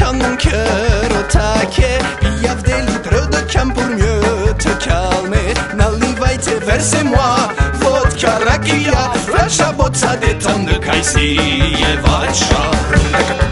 mon cœur au taquet. Il y a des litres de camp pour mieux te calmer. Наливайте, versez-moi vodka, rakia, flasha, botsa, détente de Caïsie et Vacha.